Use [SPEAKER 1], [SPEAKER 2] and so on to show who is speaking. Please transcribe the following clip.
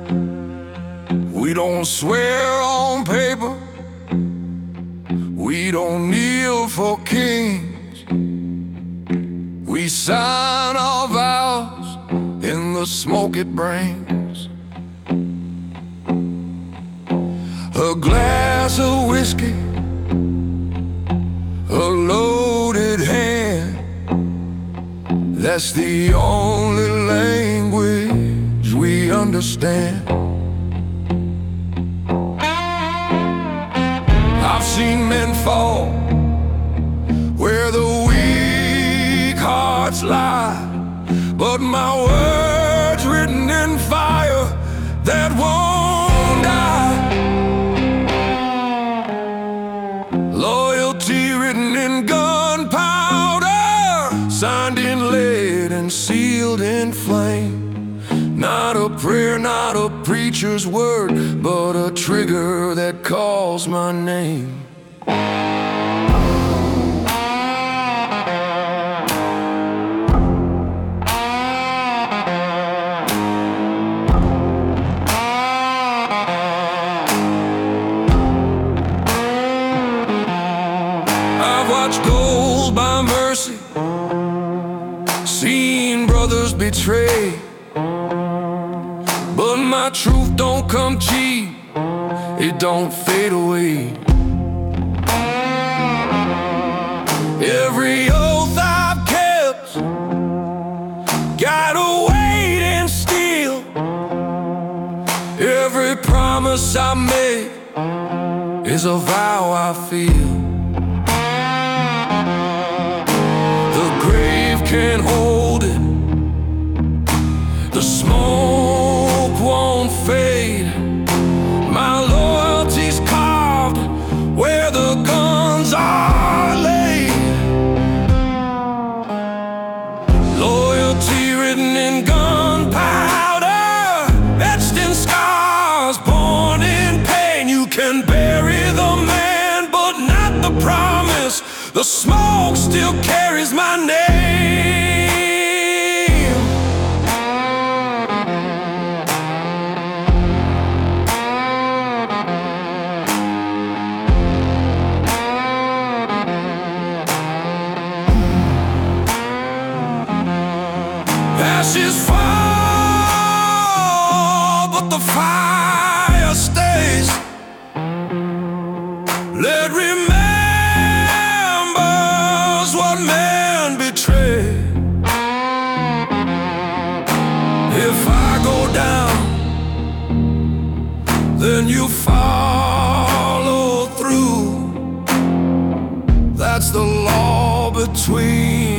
[SPEAKER 1] We don't swear on paper, we don't kneel for kings. We sign our vows in the smoke it brings. A glass of whiskey, a loaded hand, that's the only language we understand. I've seen men fall where the weak hearts lie, but my words written in fire that won't die. Loyalty written in gunpowder, signed in lead and sealed in flame. Not a prayer, not a preacher's word, but a trigger that calls my name. I've watched gold by mercy, seen brothers betrayed, but my truth don't come cheap, it don't fade away. Every oath I've kept, gotta wait and steal. Every promise I make is a vow I feel. The grave can't hold it, the smoke won't fade. My loyalty's carved where the guns are laid. Loyalty written in gunpowder, etched in scars, born in pain. You can bury the man, but not the promise. The smoke still carries my name. Ashes fall, but the fire stays. Let remembers what man betrayed. If I go down, then you follow through. That's the law between